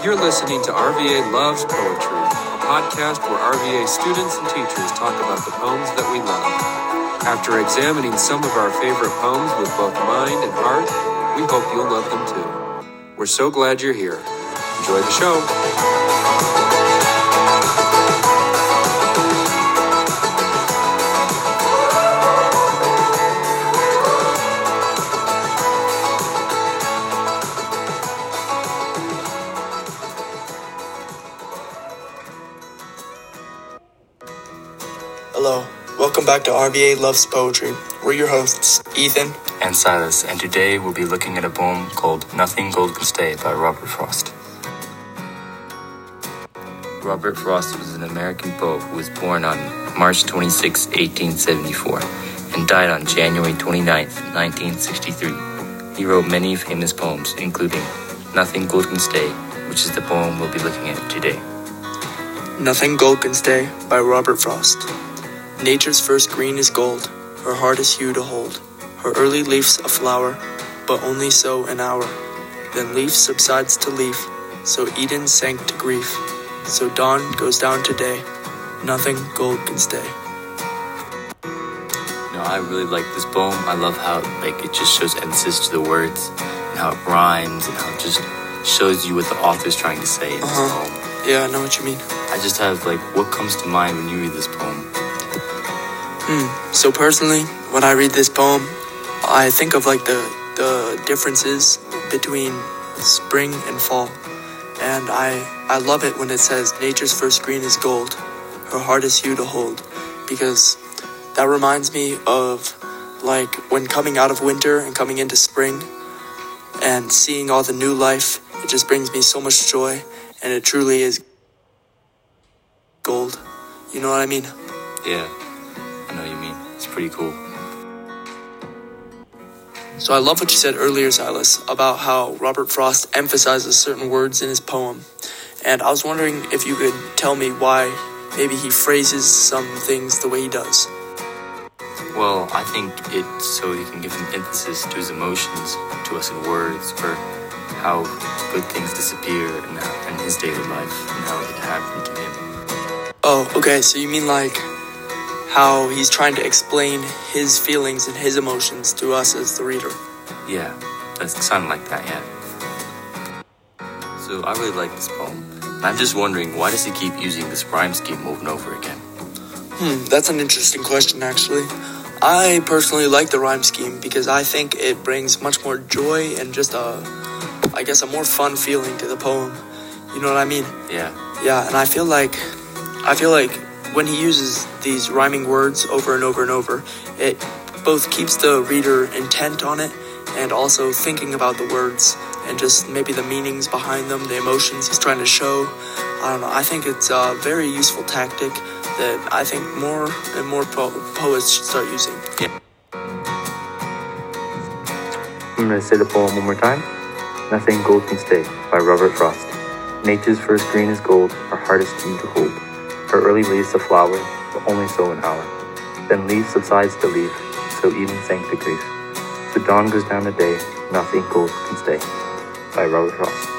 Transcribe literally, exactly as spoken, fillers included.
You're listening to R V A Loves Poetry, a podcast where R V A students and teachers talk about the poems that we love. After examining some of our favorite poems with both mind and heart, we hope you'll love them too. We're so glad you're here. Enjoy the show. Hello, welcome back to R V A Loves Poetry. We're your hosts, Ethan and Silas, and today we'll be looking at a poem called Nothing Gold Can Stay by Robert Frost. Robert Frost was an American poet who was born on March twenty-sixth, eighteen seventy-four, and died on January twenty-ninth, nineteen sixty-three. He wrote many famous poems, including Nothing Gold Can Stay, which is the poem we'll be looking at today. Nothing Gold Can Stay by Robert Frost. Nature's first green is gold, her hardest hue to hold. Her early leaf's a flower, but only so an hour. Then leaf subsides to leaf, so Eden sank to grief. So dawn goes down to day, nothing gold can stay. You know, I really like this poem. I love how like it just shows emphasis to the words, and how it rhymes, and how it just shows you what the author's trying to say in uh-huh. this poem. Yeah, I know what you mean. I just have like, what comes to mind when you read this poem? Hmm. So personally, when I read this poem, I think of like the the differences between spring and fall, and I I love it when it says nature's first green is gold, her hardest hue to hold, because that reminds me of like when coming out of winter and coming into spring, and seeing all the new life. It just brings me so much joy, and it truly is gold. You know what I mean? Yeah. I know what you mean. It's pretty cool. So I love what you said earlier, Silas, about how Robert Frost emphasizes certain words in his poem. And I was wondering if you could tell me why maybe he phrases some things the way he does. Well, I think it's so he can give an emphasis to his emotions, to us in words, or how good things disappear in, in his daily life and how it happened to him. Oh, okay, so you mean like how he's trying to explain his feelings and his emotions to us as the reader. Yeah, that's something like that, yeah. So I really like this poem. And I'm just wondering, why does he keep using this rhyme scheme over and over again? Hmm, that's an interesting question, actually. I personally like the rhyme scheme because I think it brings much more joy and just a, I guess, a more fun feeling to the poem. You know what I mean? Yeah. Yeah, and I feel like, I feel like when he uses these rhyming words over and over and over, it both keeps the reader intent on it and also thinking about the words and just maybe the meanings behind them, the emotions he's trying to show. I don't know, I think it's a very useful tactic that I think more and more po- poets should start using. Yeah. I'm going to say the poem one more time. Nothing Gold Can Stay by Robert Frost. Nature's first green is gold, our hardest hue to hold. Her early leaves a flower, but only so an hour. Then leaf subsides to leaf, so Eden sank to grief. So dawn goes down to day, nothing gold can stay. By Robert Frost.